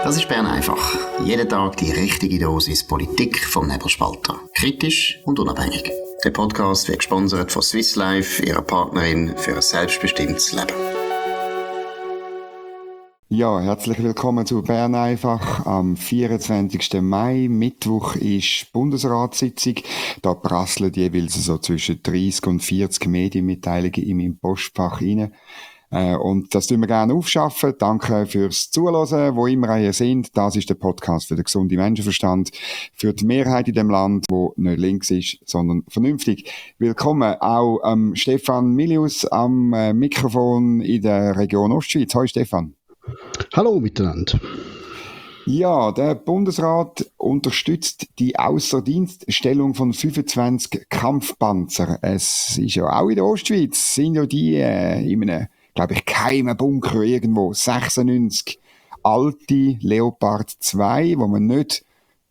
Das ist Bern einfach. Jeden Tag die richtige Dosis Politik vom Nebelspalter. Kritisch und unabhängig. Der Podcast wird gesponsert von Swiss Life, ihrer Partnerin für ein selbstbestimmtes Leben. Ja, herzlich willkommen zu Bern einfach am 24. Mai. Mittwoch ist Bundesratssitzung. Da prasseln jeweils so zwischen 30 und 40 Medienmitteilungen in meinem Postfach rein. Und das tun wir gerne aufschaffen. Danke fürs Zuhören, wo immer ihr seid. Das ist der Podcast für den gesunden Menschenverstand, für die Mehrheit in dem Land, wo nicht links ist, sondern vernünftig. Willkommen auch Stefan Milius am Mikrofon in der Region Ostschweiz. Hallo Stefan. Hallo miteinander. Ja, der Bundesrat unterstützt die Ausserdienststellung von 25 Kampfpanzer. Es ist ja auch in der Ostschweiz, sind ja die in einem, glaube ich, geheimen Bunker irgendwo, 96 alte Leopard 2, wo man nicht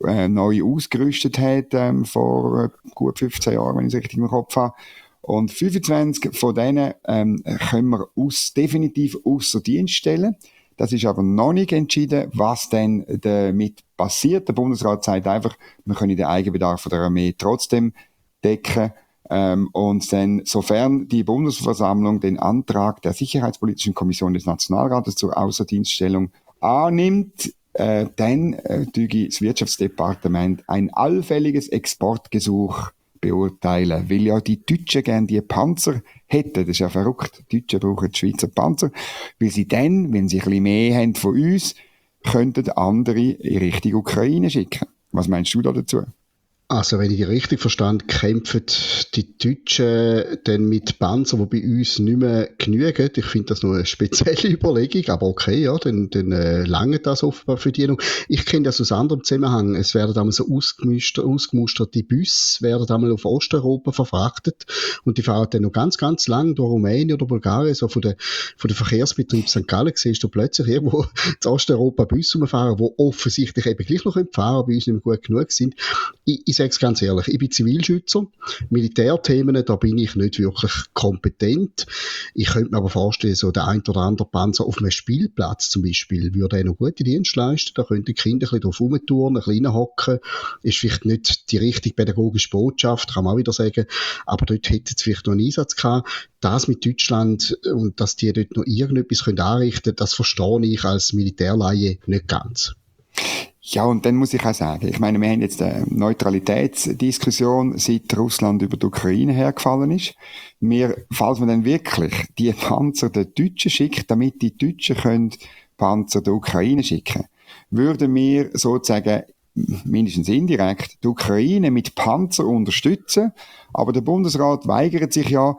neu ausgerüstet hat vor gut 15 Jahren, wenn ich es richtig im Kopf habe. Und 25 von denen können wir definitiv ausser Dienst stellen. Das ist aber noch nicht entschieden, was denn damit passiert. Der Bundesrat sagt einfach, wir können den Eigenbedarf der Armee trotzdem decken. Und dann, sofern die Bundesversammlung den Antrag der Sicherheitspolitischen Kommission des Nationalrates zur Außerdienststellung annimmt, dann tue das Wirtschaftsdepartement ein allfälliges Exportgesuch beurteilen, weil ja die Deutschen gerne die Panzer hätten. Das ist ja verrückt. Die Deutschen brauchen die Schweizer Panzer, weil sie dann, wenn sie ein bisschen mehr haben von uns, könnten andere in Richtung Ukraine schicken. Was meinst du da dazu? Also, wenn ich die richtig verstand, kämpfen die Deutschen dann mit Panzern, die bei uns nicht mehr genügen. Ich finde das noch eine spezielle Überlegung, aber okay, ja, dann lange das offenbar für die noch. Ich kenne das aus anderem Zusammenhang. Es werden einmal so ausgemusterte Busse, werden einmal auf Osteuropa verfrachtet und die fahren dann noch ganz, ganz lang durch Rumänien oder Bulgarien, so von der Verkehrsbetrieb St. Gallen siehst du plötzlich irgendwo zu Osteuropa Busse rumfahren, die offensichtlich eben gleich noch fahren, bei uns nicht mehr gut genug sind. Ich sage es ganz ehrlich, ich bin Zivilschützer. Militärthemen, da bin ich nicht wirklich kompetent. Ich könnte mir aber vorstellen, so der ein oder andere Panzer auf einem Spielplatz zum Beispiel, würde noch gute Dienst leisten. Da könnten die Kinder ein bisschen drauf rumtouren, ein bisschen hocken. Ist vielleicht nicht die richtige pädagogische Botschaft, kann man auch wieder sagen. Aber dort hätte es vielleicht noch einen Einsatz gehabt. Das mit Deutschland und dass die dort noch irgendetwas anrichten können, das verstehe ich als Militärlaie nicht ganz. Ja, und dann muss ich auch sagen, ich meine, wir haben jetzt eine Neutralitätsdiskussion, seit Russland über die Ukraine hergefallen ist. Falls man dann wirklich die Panzer den Deutschen schickt, damit die Deutschen können Panzer der Ukraine schicken, würden wir sozusagen mindestens indirekt die Ukraine mit Panzer unterstützen, aber der Bundesrat weigert sich ja,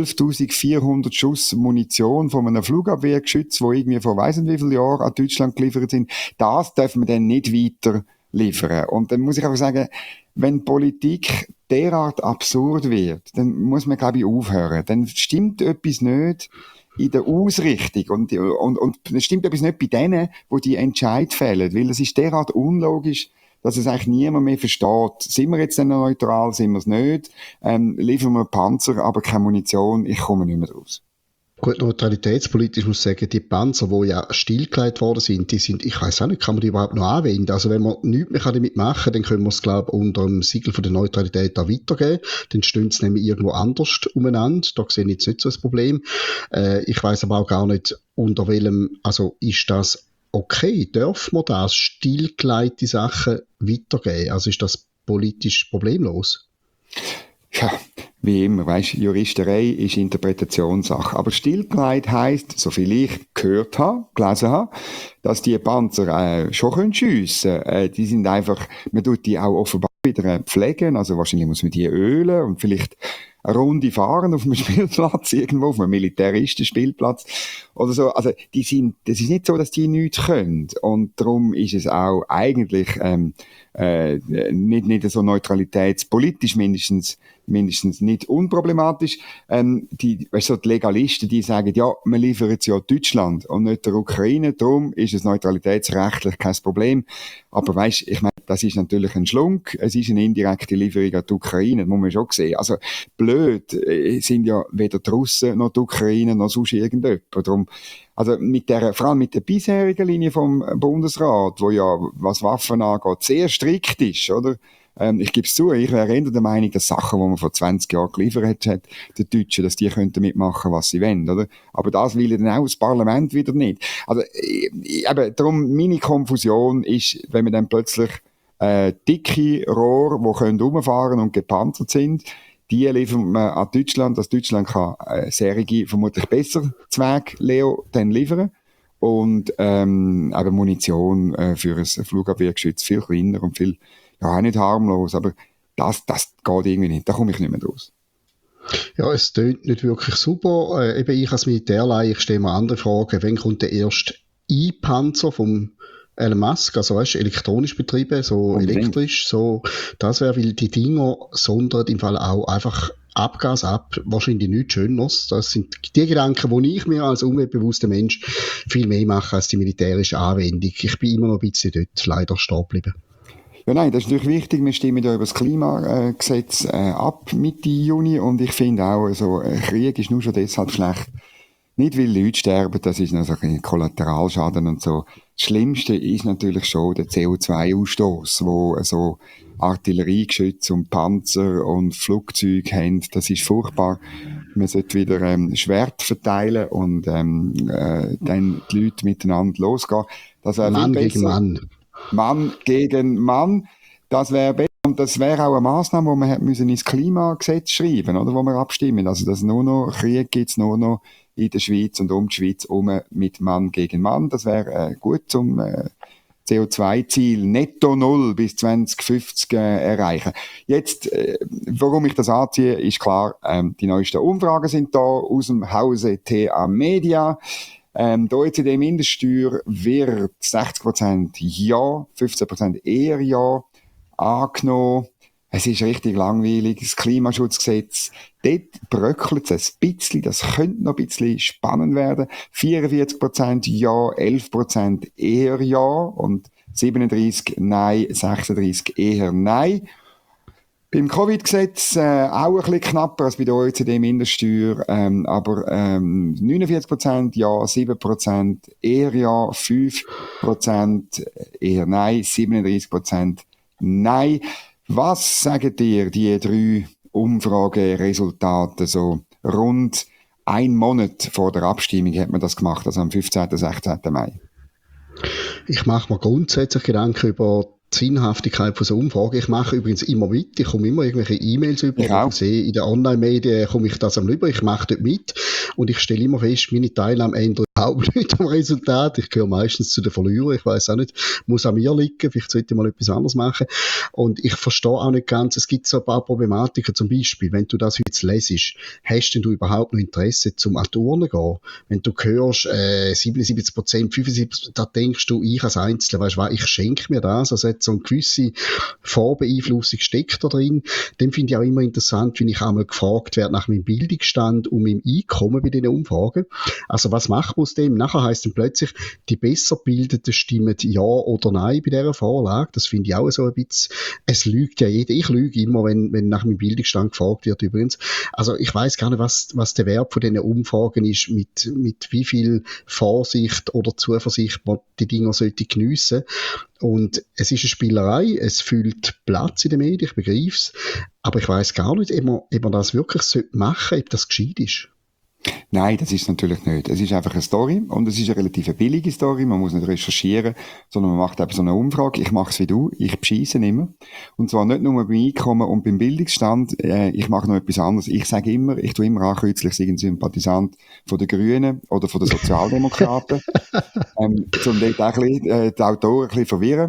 12.400 Schuss Munition von einem Flugabwehrgeschütz, wo irgendwie vor weiss nicht wie vielen Jahren an Deutschland geliefert sind, das dürfen wir dann nicht weiter liefern. Und dann muss ich einfach sagen, wenn Politik derart absurd wird, dann muss man, glaube ich, aufhören. Dann stimmt etwas nicht in der Ausrichtung und es stimmt etwas nicht bei denen, wo die Entscheid fällen, weil es ist derart unlogisch, dass es eigentlich niemand mehr versteht. Sind wir jetzt denn neutral, sind wir es nicht? Liefern wir Panzer, aber keine Munition, ich komme nicht mehr raus. Gut, neutralitätspolitisch muss ich sagen, die Panzer, die ja stillgelegt worden sind, die sind, ich weiss auch nicht, kann man die überhaupt noch anwenden? Also wenn man nichts mehr damit machen kann, dann können wir es, glaube ich, unter dem Siegel von der Neutralität auch weitergeben. Dann stehen sie nämlich irgendwo anders umeinander. Da sehe ich jetzt nicht so ein Problem. Ich weiss aber auch gar nicht, unter welchem, also ist das okay, dürfen wir das stillgelegte Sachen weitergeben? Also ist das politisch problemlos? Ja, wie immer, weisst, Juristerei ist Interpretationssache. Aber stillgelegt heisst, soviel ich gehört habe, gelesen habe, dass die Panzer schon schiessen können. Die sind einfach, man tut die auch offenbar wieder pflegen, also wahrscheinlich muss man die ölen und vielleicht eine Runde fahren auf einem Spielplatz, irgendwo auf einem Militaristenspielplatz oder so. Also das ist nicht so, dass die nichts können. Und darum ist es auch eigentlich nicht so neutralitätspolitisch mindestens mindestens nicht unproblematisch. Die Legalisten, die sagen, ja, wir liefern es ja Deutschland und nicht der Ukraine, darum ist es neutralitätsrechtlich kein Problem. Aber weisst, ich meine, das ist natürlich ein Schlunk, es ist eine indirekte Lieferung an die Ukraine, das muss man schon sehen. Also blöd sind ja weder die Russen noch die Ukraine noch sonst irgendjemand. Darum, also vor allem mit der bisherigen Linie vom Bundesrat, wo ja, was Waffen angeht, sehr strikt ist, oder? Ich gebe es zu, ich wäre eher der Meinung, dass Sachen, die man vor 20 Jahren geliefert hat, die Deutschen, dass die könnten mitmachen, was sie wollen, oder? Aber das will dann auch das Parlament wieder nicht. Also, eben, darum, meine Konfusion ist, wenn man dann plötzlich, dicke Rohre, die können rumfahren und gepanzert sind, die liefert man an Deutschland, dass Deutschland kann, Serie vermutlich besser Zweig Leo dann liefern. Und, eben Munition, für ein Flugabwehrgeschütz viel kleiner und viel, ja, auch nicht harmlos, aber das geht irgendwie nicht, da komme ich nicht mehr raus. Ja, es tönt nicht wirklich super. Eben ich als Militärleihe, ich stelle mir andere Fragen. Wann kommt der erste E-Panzer vom Elon Musk, also weißt, elektronisch betrieben, so elektrisch, so, das wäre, weil die Dinger sondern im Fall auch einfach Abgas ab, wahrscheinlich nichts Schöneres. Das sind die Gedanken, die ich mir als umweltbewusster Mensch viel mehr mache als die militärische Anwendung. Ich bin immer noch ein bisschen dort leider stehen geblieben. Ja, nein, das ist natürlich wichtig. Wir stimmen ja über das Klimagesetz ab Mitte Juni und ich finde auch, so, Krieg ist nur schon deshalb schlecht. Nicht, weil Leute sterben, das ist noch so ein Kollateralschaden und so. Das Schlimmste ist natürlich schon der CO2-Ausstoß, wo so Artilleriegeschütze und Panzer und Flugzeuge haben. Das ist furchtbar. Man sollte wieder Schwert verteilen und dann die Leute miteinander losgehen. Das wäre Mann viel besser. gegen Mann. Mann gegen Mann. Das wäre besser. Und das wäre auch eine Massnahme, die man hätte müssen ins Klimagesetz schreiben, oder, wo wir abstimmen. Also, dass nur noch Krieg gibt's nur noch in der Schweiz und um die Schweiz herum mit Mann gegen Mann. Das wäre gut zum CO2-Ziel Netto Null bis 2050 erreichen. Jetzt, warum ich das anziehe, ist klar, die neuesten Umfragen sind da aus dem Hause TA Media. Die OECD-Mindeststeuer wird 60% Ja, 15% eher Ja angenommen. Es ist richtig langweilig. Das Klimaschutzgesetz, dort bröckelt es ein bisschen. Das könnte noch ein bisschen spannend werden. 44% Ja, 11% eher Ja und 37 Nein, 36 eher Nein. Beim Covid-Gesetz auch ein bisschen knapper als bei der OECD-Mindeststeuer, aber 49% Ja, 7% eher Ja, 5% eher Nein, 37% Nein. Was sagen dir die 3 Umfrageresultate so rund einen Monat vor der Abstimmung hat man das gemacht, also am 15. 16. Mai? Ich mache mir grundsätzlich Gedanken über die Sinnhaftigkeit von so Umfragen. Ich mache übrigens immer mit. Ich komme immer irgendwelche E-Mails über. Ich sehe, in den Online-Medien komme ich das am über. Ich mache dort mit. Und ich stelle immer fest, meine Teilnahme ändert überhaupt nicht am Resultat. Ich gehöre meistens zu den Verlierern. Ich weiss auch nicht, muss an mir liegen. Vielleicht sollte ich mal etwas anderes machen. Und ich verstehe auch nicht ganz, es gibt so ein paar Problematiken. Zum Beispiel, wenn du das jetzt lesest, hast denn du überhaupt noch Interesse zum an die Urne gehen? Wenn du hörst, 77%, 75%, da denkst du, ich als Einzelner, weißt du, ich schenke mir das. Also so eine gewisse Vorbeeinflussung steckt da drin. Dann finde ich auch immer interessant, wenn ich einmal gefragt werde nach meinem Bildungsstand und meinem Einkommen bei diesen Umfragen. Also was macht man aus dem? Nachher heisst dann plötzlich, die besser Bildeten stimmen Ja oder Nein bei dieser Vorlage. Das finde ich auch so ein bisschen, es lügt ja jeder. Ich lüge immer, wenn nach meinem Bildungsstand gefragt wird übrigens. Also ich weiss gar nicht, was der Wert von diesen Umfragen ist, mit wie viel Vorsicht oder Zuversicht man die Dinger sollte geniessen. Und es ist eine Spielerei, es füllt Platz in den Medien, ich begreife es, aber ich weiss gar nicht, ob man das wirklich machen sollte, ob das gescheit ist. Nein, das ist natürlich nicht. Es ist einfach eine Story und es ist eine relativ billige Story. Man muss nicht recherchieren, sondern man macht eben so eine Umfrage. Ich mache es wie du, ich bescheisse immer. Und zwar nicht nur beim Einkommen und beim Bildungsstand. Ich mache noch etwas anderes. Ich sage immer, ich tue immer ankreuzlich, ich bin Sympathisant von den Grünen oder von den Sozialdemokraten, um dort auch ein bisschen, die Autoren ein bisschen verwirren.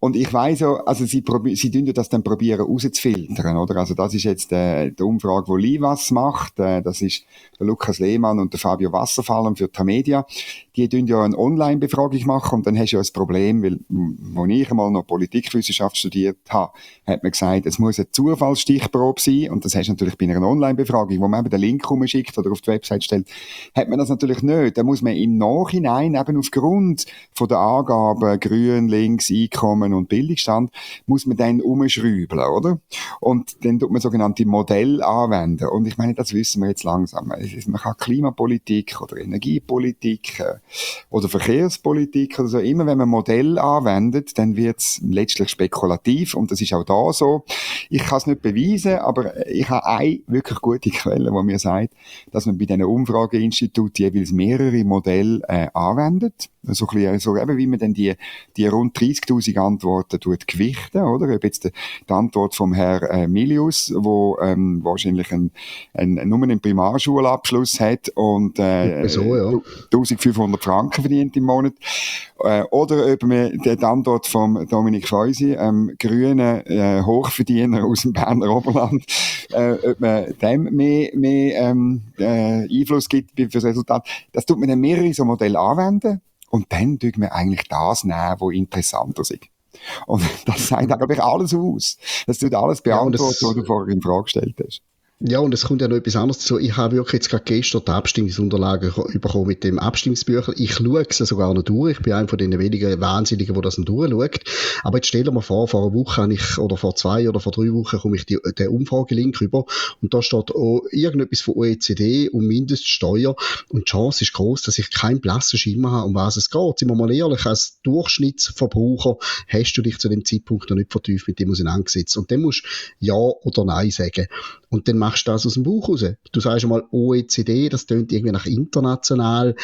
Und ich weiss ja, also sie tun ja das dann probieren rauszufiltern, oder? Also das ist jetzt die Umfrage, die Livas macht, das ist der Lukas Lehmann und der Fabio Wasserfallen für Tamedia. Die tun ja eine Online-Befragung machen und dann hast du ja ein Problem, weil, als ich einmal noch Politikwissenschaft studiert habe, hat man gesagt, es muss eine Zufallsstichprobe sein und das hast du natürlich bei einer Online-Befragung, wo man eben den Link rumschickt oder auf die Website stellt, hat man das natürlich nicht. Da muss man im Nachhinein eben aufgrund von der Angaben Grün, Links, Einkommen und Bildungsstand, muss man dann umschrauben, oder? Und dann tut man sogenannte Modelle anwenden. Und ich meine, das wissen wir jetzt langsam. Man kann Klimapolitik oder Energiepolitik oder Verkehrspolitik oder so, immer wenn man Modell anwendet, dann wird es letztlich spekulativ und das ist auch da so. Ich kann es nicht beweisen, aber ich habe eine wirklich gute Quelle, die mir sagt, dass man bei diesen Umfrageinstituten jeweils mehrere Modelle anwendet. So eben, wie man dann die rund 30.000 Antworten gewichten, oder? Ob jetzt die Antwort vom Herrn Milius, wo wahrscheinlich nur einen Primarschulabschluss hat und so, ja. 1.500 Franken verdient im Monat. Oder ob man die Antwort vom Dominik Feusi, grünen Hochverdiener aus dem Berner Oberland, ob man dem mehr Einfluss gibt für das Resultat. Das tut man dann mehrere so Modelle anwenden und dann tut man eigentlich das nehmen, was interessanter ist. Und das sagt eigentlich alles aus. Das tut alles beantworten, was du vorher in Frage gestellt hast. Ja, und es kommt ja noch etwas anderes dazu. Ich habe wirklich jetzt gerade gestern die Abstimmungsunterlagen bekommen mit dem Abstimmungsbüchlein. Ich schaue es sogar noch durch. Ich bin einer von den wenigen Wahnsinnigen, der das noch durchschaut. Aber jetzt stellen wir vor einer Woche oder vor 2 oder vor 3 Wochen komme ich den Umfragelink rüber und da steht auch irgendetwas von OECD und Mindeststeuer und die Chance ist gross, dass ich keinen blassen Schimmer habe, um was es geht. Sind wir mal ehrlich, als Durchschnittsverbraucher hast du dich zu dem Zeitpunkt noch nicht vertieft mit dem auseinandergesetzt. Und dann musst du Ja oder Nein sagen. Und dann machst du das aus dem Bauch raus. Du sagst einmal OECD, das tönt irgendwie nach international,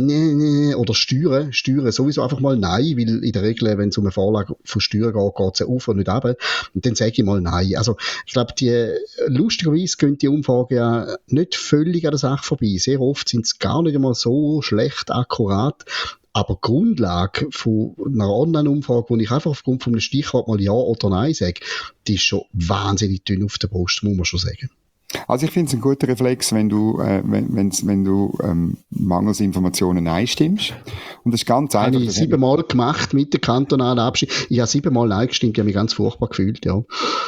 oder Steuern sowieso einfach mal Nein, weil in der Regel, wenn es um eine Vorlage von Steuern geht es ja auf und nicht runter. Und dann sage ich mal Nein. Also, ich glaube, lustigerweise gehen die Umfragen ja nicht völlig an der Sache vorbei. Sehr oft sind es gar nicht einmal so schlecht akkurat. Aber die Grundlage von einer Online-Umfrage, wo ich einfach aufgrund von einem Stichwort mal Ja oder Nein sage, die ist schon wahnsinnig dünn auf der Brust, muss man schon sagen. Also ich finde es ein guter Reflex, wenn du mangels Informationen Nein stimmst. Und das ist ganz einfach. Habe ich 7-mal gemacht mit der kantonalen Abstimmung. Ich habe 7-mal Nein gestimmt, ich habe mich ganz furchtbar gefühlt, ja.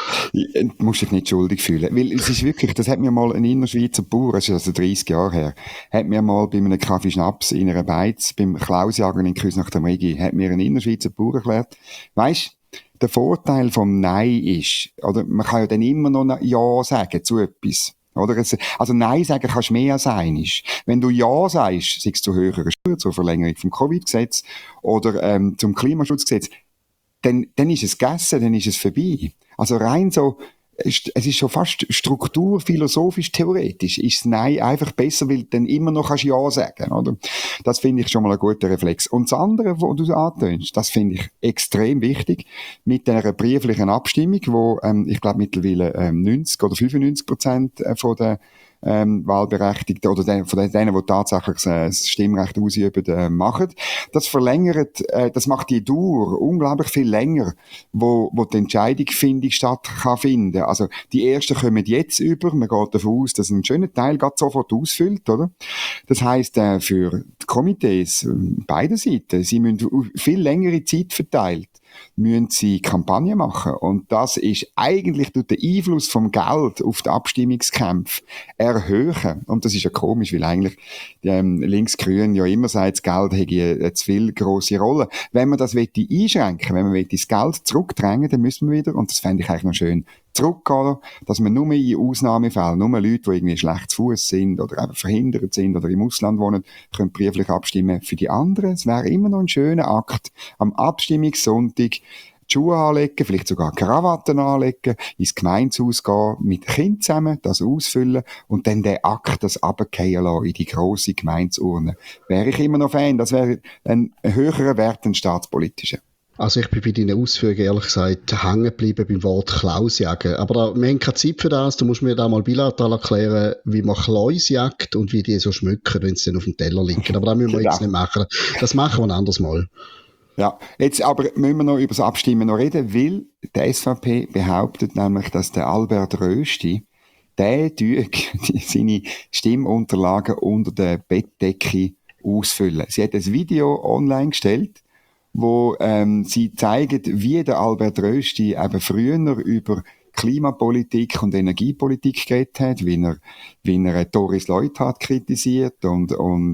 Du musst dich nicht schuldig fühlen. Weil es ist wirklich, das hat mir mal ein Innerschweizer Bauer, das ist also 30 Jahre her, hat mir mal bei einem Kaffee Schnaps in einer Beiz, beim Klausjagen in Küsnacht am Rigi, hat mir ein Innerschweizer Bauer erklärt, weisst, der Vorteil vom Nein ist, oder man kann ja dann immer noch Ja sagen zu etwas. Oder? Also Nein sagen kannst du mehr als einiges. Wenn du Ja sagst, sei es zu höheren Steuern, zur Verlängerung vom Covid-Gesetz oder zum Klimaschutzgesetz, dann ist es gegessen, dann ist es vorbei. Also rein so, es ist schon fast strukturphilosophisch theoretisch, ist das Nein einfach besser, weil du dann immer noch kannst Ja sagen, oder? Das finde ich schon mal ein guter Reflex. Und das andere, was du antönst, das finde ich extrem wichtig, mit einer brieflichen Abstimmung, wo, ich glaube mittlerweile 90 oder 95% von der Wahlberechtigten oder von denen, die tatsächlich das Stimmrecht ausüben, machen. Das verlängert, das macht die Dauer unglaublich viel länger, wo die Entscheidungsfindung statt kann finden. Also, die Ersten kommen jetzt über. Man geht davon aus, dass ein schöner Teil gerade sofort ausfüllt, oder? Das heisst, für die Komitees, beide Seiten, sie müssen viel längere Zeit verteilt, müssen sie Kampagnen machen. Und das ist eigentlich durch den Einfluss vom Geld auf die Abstimmungskämpfe erhöhen. Und das ist ja komisch, weil eigentlich Linksgrün ja immer sagt, das Geld hätte eine zu viel grosse Rolle. Wenn man das einschränken, wenn man das Geld zurückdrängen, dann müssen wir wieder, und das fände ich eigentlich noch schön, zurückgehen, dass man nur in Ausnahmefällen, nur Leute, die irgendwie schlecht zu Fuß sind oder eben verhindert sind oder im Ausland wohnen, können brieflich abstimmen. Für die anderen, es wäre immer noch ein schöner Akt, am Abstimmungssonntag die Schuhe anlegen, vielleicht sogar Krawatten anlegen, ins Gemeindehaus gehen, mit den Kindern zusammen, das ausfüllen und dann den Akt, das runterfallen lassen in die grosse Gemeindeurne. Wäre ich immer noch Fan, das wäre ein höherer Wert, ein staatspolitischer. Also ich bin bei deinen Ausführungen ehrlich gesagt hängen geblieben beim Wort Klausjagen. Aber wir haben keine Zeit für das. Du musst mir da mal bilateral erklären, wie man Klaus jagt und wie die so schmücken, wenn sie dann auf dem Teller liegen. Aber das müssen wir jetzt nicht machen. Das machen wir ein anderes Mal. Ja, jetzt aber müssen wir noch über das Abstimmen noch reden, weil die SVP behauptet nämlich, dass der Albert Rösti, der seine Stimmunterlagen unter der Bettdecke ausfüllen. Sie hat ein Video online gestellt, wo sie zeigen, wie der Albert Rösti eben früher über Klimapolitik und Energiepolitik geredet hat, wie er Doris Leuthard kritisiert und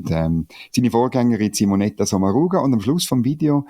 seine Vorgängerin Simonetta Sommaruga. Und am Schluss vom Video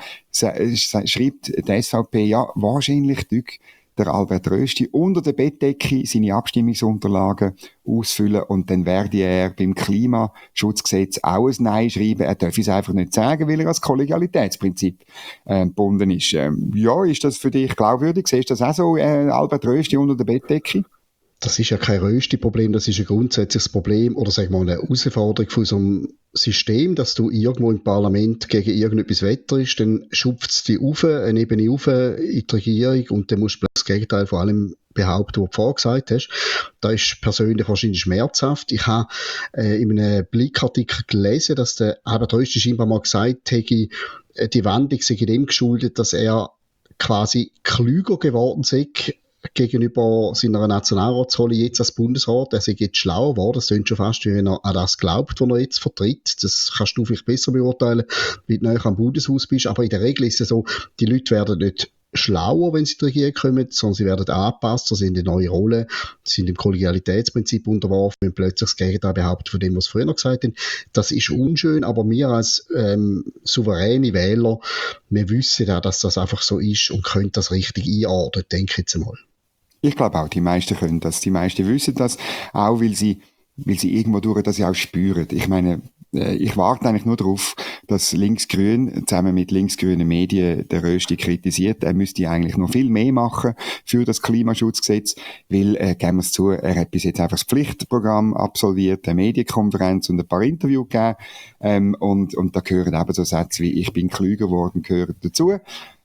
schreibt die SVP, ja, wahrscheinlich der Albert Rösti unter der Bettdecke seine Abstimmungsunterlagen ausfüllen und dann werde er beim Klimaschutzgesetz auch ein Nein schreiben. Er darf es einfach nicht sagen, weil er als Kollegialitätsprinzip gebunden ist. Ja, ist das für dich glaubwürdig? Siehst du das auch so, Albert Rösti unter der Bettdecke? Das ist ja kein Rösti-Problem, das ist ein grundsätzliches Problem oder sagen wir mal eine Herausforderung von so einem System, dass du irgendwo im Parlament gegen irgendetwas wetterst, dann schupft es dich rauf, eine Ebene rauf in die Regierung und dann musst du das Gegenteil von allem behaupten, was du vorgesagt hast. Das ist persönlich wahrscheinlich schmerzhaft. Ich habe in einem Blickartikel gelesen, dass der Albert Rösti scheinbar mal gesagt hätte, die Wendung sei dem geschuldet, dass er quasi klüger geworden sei gegenüber seiner Nationalratsrolle jetzt als Bundesrat. Er sei jetzt schlauer geworden. Das klingt schon fast, wie wenn er an das glaubt, was er jetzt vertritt. Das kannst du vielleicht besser beurteilen, wie du näher am Bundeshaus bist. Aber in der Regel ist es so, die Leute werden nicht schlauer, wenn sie in die Regierung kommen, sondern sie werden angepasst, sie sind in neue Rolle, sind dem Kollegialitätsprinzip unterworfen, wenn plötzlich das Gegenteil behauptet von dem, was sie früher noch gesagt haben. Das ist unschön, aber wir als souveräne Wähler, wir wissen ja, dass das einfach so ist und können das richtig einordnen, denke ich jetzt einmal. Ich glaube auch, die meisten können das. Die meisten wissen das, auch weil sie irgendwo durch das ja auch spüren. Ich meine, ich warte eigentlich nur darauf, dass Linksgrün zusammen mit linksgrünen Medien der Rösti kritisiert. Er müsste eigentlich noch viel mehr machen für das Klimaschutzgesetz, weil, geben wir es zu, er hat bis jetzt einfach das Pflichtprogramm absolviert, eine Medienkonferenz und ein paar Interviews gegeben, und da gehören eben so Sätze wie «Ich bin klüger geworden» gehören dazu.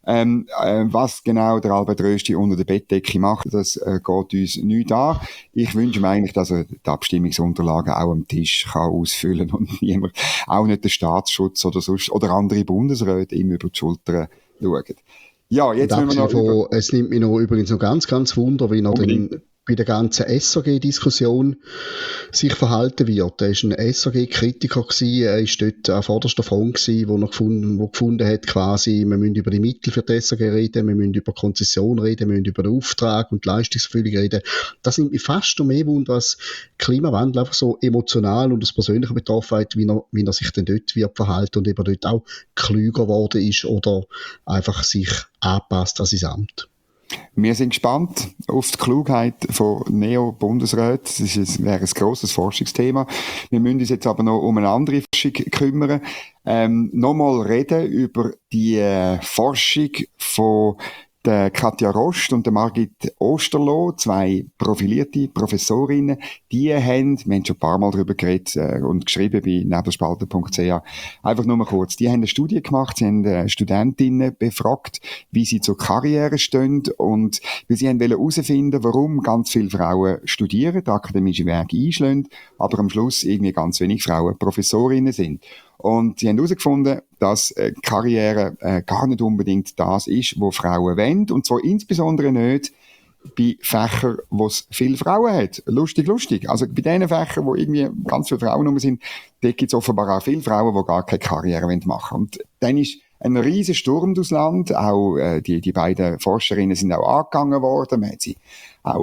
Was genau der Albert Rösti unter der Bettdecke macht, das geht uns nicht an. Ich wünsche mir eigentlich, dass er die Abstimmungsunterlagen auch am Tisch kann ausfüllen und niemand, auch nicht der Staatsschutz oder sonst, oder andere Bundesräte ihm über die Schulter schauen. Ja, jetzt müssen wir noch es nimmt mich noch übrigens noch ganz, ganz Wunder, wie er dann bei der ganzen SRG-Diskussion sich verhalten wird. Er war ein SRG-Kritiker gewesen, er war dort an vorderster Front gewesen, wo gefunden hat, quasi, wir müssen über die Mittel für die SRG reden, wir müssen über Konzession reden, wir müssen über den Auftrag und die Leistungserfüllung reden. Das nimmt mich fast noch mehr Wunder, als Klimawandel einfach so emotional und aus persönlicher Betroffenheit, wie er sich denn dort wird verhalten und eben dort auch klüger geworden ist oder einfach sich anpasst an sein Amt. Wir sind gespannt auf die Klugheit von Neo-Bundesräten. Das wäre ein grosses Forschungsthema. Wir müssen uns jetzt aber noch um eine andere Forschung kümmern. Nochmal reden über die Forschung von der Katja Rost und der Margit Osterloh, zwei profilierte Professorinnen, die haben, wir haben schon ein paar Mal darüber geredet und geschrieben bei nebelspalter.ch, einfach nur mal kurz, die haben eine Studie gemacht, sie haben Studentinnen befragt, wie sie zur Karriere stehen und weil sie haben herausfinden, warum ganz viele Frauen studieren, den akademischen Weg einschlagen, aber am Schluss irgendwie ganz wenig Frauen Professorinnen sind. Und sie haben herausgefunden, dass Karriere gar nicht unbedingt das ist, was Frauen wollen. Und zwar insbesondere nicht bei Fächern, wo es viele Frauen hat. Lustig. Also bei den Fächern, wo irgendwie ganz viele Frauen rum sind, da gibt es offenbar auch viele Frauen, die gar keine Karriere machen wollen. Und dann ist ein riesen Sturm durchs Land. Auch die beiden Forscherinnen sind auch angegangen worden. Man hat sie auch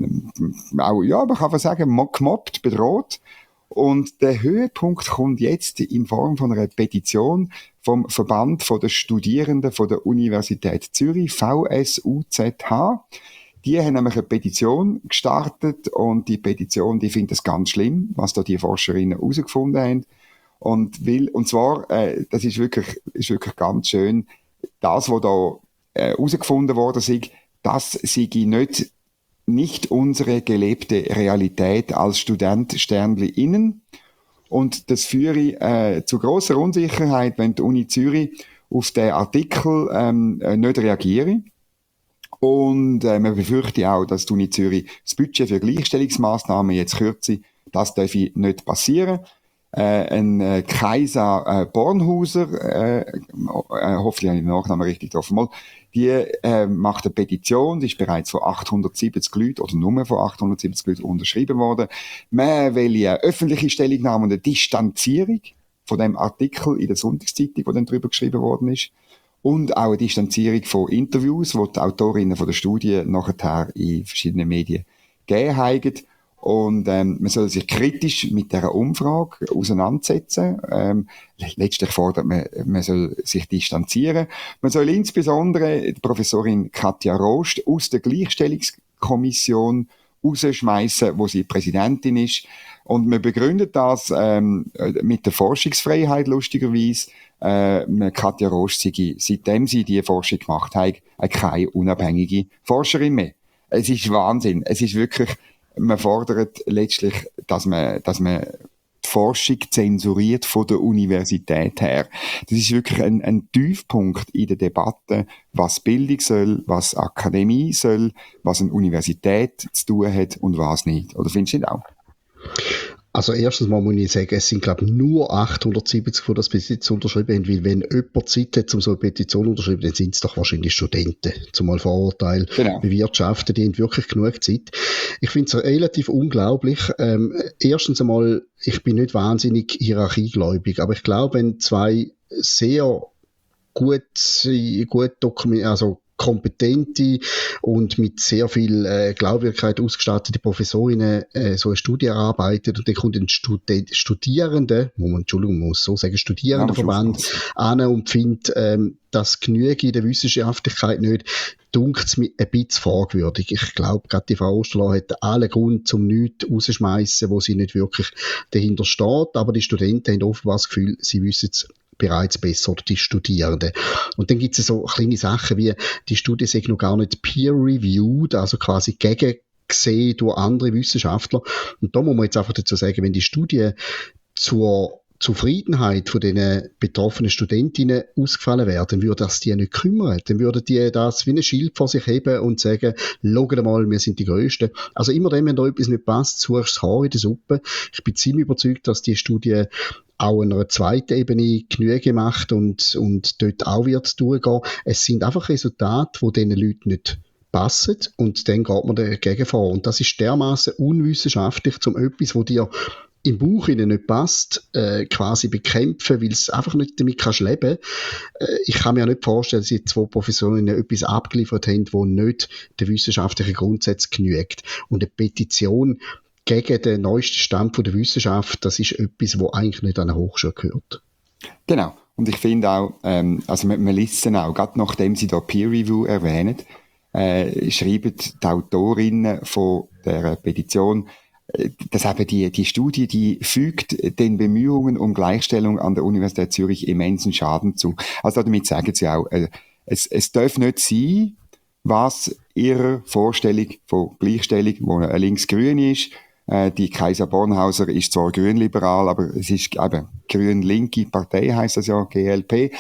ja, man kann sagen, gemobbt, bedroht. Und der Höhepunkt kommt jetzt in Form von einer Petition vom Verband der Studierenden von der Universität Zürich, VSUZH. Die haben nämlich eine Petition gestartet und die Petition, die findet es ganz schlimm, was da die Forscherinnen herausgefunden haben. Und zwar, das ist wirklich ganz schön, das, was da herausgefunden worden ist, das sei nicht unsere gelebte Realität als StudentInnen. Und das führe zu grosser Unsicherheit, wenn die Uni Zürich auf den Artikel nicht reagiere. Und man befürchte auch, dass die Uni Zürich das Budget für Gleichstellungsmaßnahmen jetzt kürze. Das darf nicht passieren. ein Kaiser Bornhauser, hoffentlich habe ich den Nachnamen richtig getroffen, die macht eine Petition, die ist bereits von 870 Leuten oder nur von 870 Leuten unterschrieben worden. Man will eine öffentliche Stellungnahme und eine Distanzierung von dem Artikel in der Sonntagszeitung, wo dann darüber geschrieben worden ist. Und auch eine Distanzierung von Interviews, die die Autorinnen von der Studie nachher in verschiedenen Medien gegeben haben. Und man soll sich kritisch mit dieser Umfrage auseinandersetzen. Letztlich fordert man soll sich distanzieren. Man soll insbesondere die Professorin Katja Rost aus der Gleichstellungskommission rausschmeissen, wo sie Präsidentin ist. Und man begründet das mit der Forschungsfreiheit, lustigerweise. Katja Rost sei, seitdem sie die Forschung gemacht hat, keine unabhängige Forscherin mehr. Es ist Wahnsinn. Es ist wirklich, man fordert letztlich, dass man die Forschung zensuriert von der Universität her. Das ist wirklich ein Tiefpunkt in der Debatte, was Bildung soll, was Akademie soll, was eine Universität zu tun hat und was nicht. Oder findest du das auch? Also erstens mal muss ich sagen, es sind glaube ich nur 870, die das bis jetzt unterschrieben haben, weil wenn jemand Zeit hat, um so eine Petition zu unterschreiben, dann sind es doch wahrscheinlich Studenten. Zumal Vorurteile bewirtschaften, die haben wirklich genug Zeit. Ich finde es relativ unglaublich. Erstens einmal, ich bin nicht wahnsinnig hierarchiegläubig, aber ich glaube, wenn zwei sehr gut kompetente und mit sehr viel Glaubwürdigkeit ausgestattete Professorinnen so eine Studie erarbeitet und dann kommt ein Studierendenverband an und findet, das genüge in der Wissenschaftlichkeit nicht, dunkt es mir ein bisschen fragwürdig. Ich glaube, gerade die Frau Osterloh hat allen Grund zum nichts rausschmeissen, wo sie nicht wirklich dahinter steht, aber die Studenten haben offenbar das Gefühl, sie wissen es bereits besser, oder die Studierenden. Und dann gibt es so kleine Sachen wie, die Studie sei noch gar nicht peer-reviewed, also quasi gegengesehen durch andere Wissenschaftler. Und da muss man jetzt einfach dazu sagen, wenn die Studie zur Zufriedenheit von den betroffenen Studentinnen ausgefallen wäre, dann würde das die nicht kümmern. Dann würden die das wie ein Schild vor sich heben und sagen, schaut mal, wir sind die Größten. Also immer dann, wenn da etwas nicht passt, suchst du das Haar in der Suppe. Ich bin ziemlich überzeugt, dass die Studie auch an einer zweiten Ebene Genüge macht und dort auch wird durchgehen. Es sind einfach Resultate, die diesen Leuten nicht passen und dann geht man dagegen vor. Und das ist dermaßen unwissenschaftlich, um etwas, wo dir im Bauch ihnen nicht passt, quasi bekämpfen, weil es einfach nicht damit kannst leben. Ich kann mir ja nicht vorstellen, dass die zwei Professorinnen etwas abgeliefert haben, wo nicht den wissenschaftlichen Grundsätzen genügt. Und eine Petition gegen den neuesten Stand der Wissenschaft, das ist etwas, was eigentlich nicht an eine Hochschule gehört. Genau. Und ich finde auch, also man liest es auch, gerade nachdem Sie da Peer Review erwähnen, schreiben die Autorinnen von der Petition, dass eben die Studie, die fügt den Bemühungen um Gleichstellung an der Universität Zürich immensen Schaden zu. Also damit sagen sie auch, es darf nicht sein, was ihrer Vorstellung von Gleichstellung, wo eine linksgrün ist, die Kaiser Bornhauser ist zwar grünliberal, aber es ist eben grün-linke Partei, heisst das ja, GLP.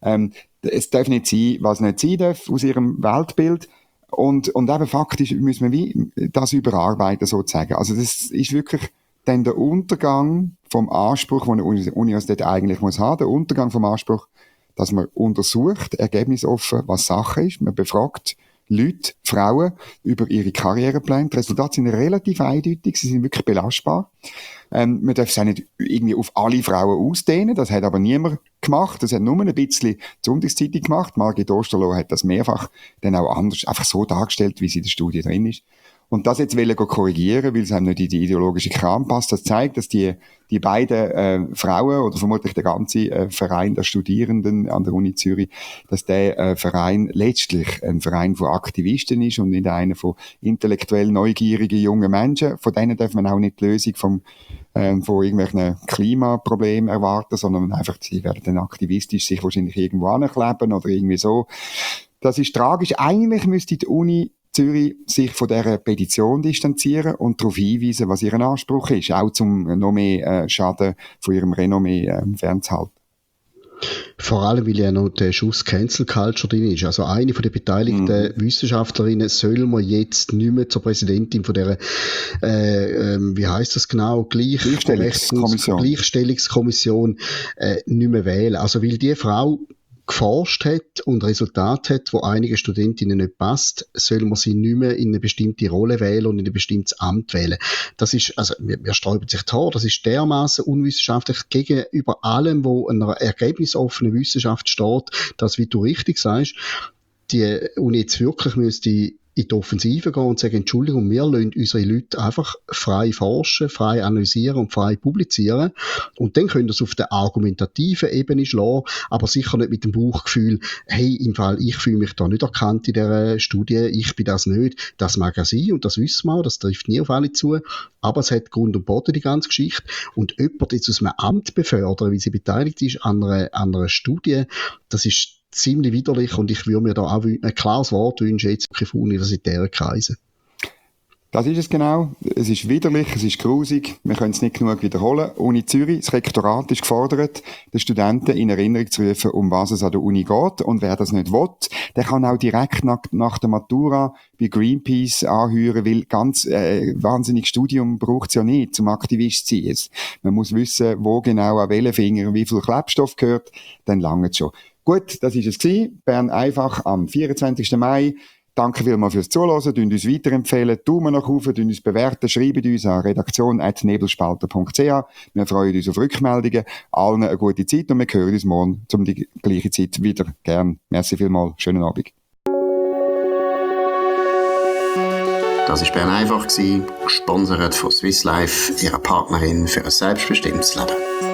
Es darf nicht sein, was nicht sein darf aus ihrem Weltbild. Und eben faktisch müssen wir wie das überarbeiten, sozusagen. Also das ist wirklich dann der Untergang vom Anspruch, den eine Universität eigentlich muss haben, der Untergang vom Anspruch, dass man untersucht, ergebnisoffen, was Sache ist. Man befragt Leute, Frauen, über ihre Karrierepläne. Die Resultate sind relativ eindeutig, sie sind wirklich belastbar. Man darf es auch nicht irgendwie auf alle Frauen ausdehnen, das hat aber niemand gemacht. Das hat nur ein bisschen die Sonntagszeitung gemacht. Margit Osterloh hat das mehrfach dann auch anders, einfach so dargestellt, wie sie in der Studie drin ist. Und das jetzt wollen korrigieren, weil es einem nicht in die ideologische Kram passt. Das zeigt, dass die beiden Frauen oder vermutlich der ganze Verein der Studierenden an der Uni Zürich, dass der Verein letztlich ein Verein von Aktivisten ist und nicht einer von intellektuell neugierigen jungen Menschen. Von denen darf man auch nicht die Lösung von irgendwelchen Klimaproblemen erwarten, sondern einfach, sie werden dann aktivistisch sich wahrscheinlich irgendwo ankleben oder irgendwie so. Das ist tragisch. Eigentlich müsste die Uni Zürich sich von dieser Petition distanzieren und darauf hinweisen, was ihr Anspruch ist, auch zum noch mehr Schaden von ihrem Renommee fernzuhalten. Vor allem, weil ja noch der Schuss Cancel Culture drin ist. Also eine von den beteiligten Wissenschaftlerinnen soll man jetzt nicht mehr zur Präsidentin von der, wie heisst das genau, Gleichstellungskommission nicht mehr wählen. Also weil die Frau geforscht hat und Resultate hat, wo einige Studentinnen nicht passt, soll man sie nicht mehr in eine bestimmte Rolle wählen und in ein bestimmtes Amt wählen. Das ist, also, wir sträuben sich die Haare, das ist dermaßen unwissenschaftlich gegenüber allem, wo einer ergebnisoffenen Wissenschaft steht, dass, wie du richtig sagst, die Uni jetzt wirklich müsste in die Offensive gehen und sagen, Entschuldigung, wir lassen unsere Leute einfach frei forschen, frei analysieren und frei publizieren. Und dann können das auf der argumentativen Ebene schlagen, aber sicher nicht mit dem Bauchgefühl, hey, im Fall, ich fühle mich da nicht erkannt in dieser Studie, ich bin das nicht. Das mag ja sein und das wissen wir auch, das trifft nie auf alle zu. Aber es hat Grund und Boden, die ganze Geschichte. Und jemand jetzt aus einem Amt befördern, weil sie beteiligt ist an einer Studie, das ist ziemlich widerlich und ich würde mir da auch ein klares Wort wünschen, jetzt von universitären Kreisen. Das ist es genau. Es ist widerlich, es ist grusig. Wir können es nicht genug wiederholen. Uni Zürich, das Rektorat ist gefordert, den Studenten in Erinnerung zu rufen, um was es an der Uni geht. Und wer das nicht will, der kann auch direkt nach der Matura bei Greenpeace anhören, weil ganz wahnsinniges Studium braucht es ja nicht, zum Aktivist zu sein. Man muss wissen, wo genau an welchen Finger wie viel Klebstoff gehört, dann lange es schon. Gut, das ist es gewesen. Bern einfach am 24. Mai. Danke vielmals fürs Zuhören, tun uns weiterempfehlen, Daumen nach oben, tun uns bewerten, schreiben uns an redaktion@nebelspalter.ch. Wir freuen uns auf Rückmeldungen. Allen eine gute Zeit und wir hören uns morgen um die gleiche Zeit wieder. Gern. Merci vielmals. Schönen Abend. Das war Bern einfach, gesponsert von Swiss Life, ihrer Partnerin für ein selbstbestimmtes Leben.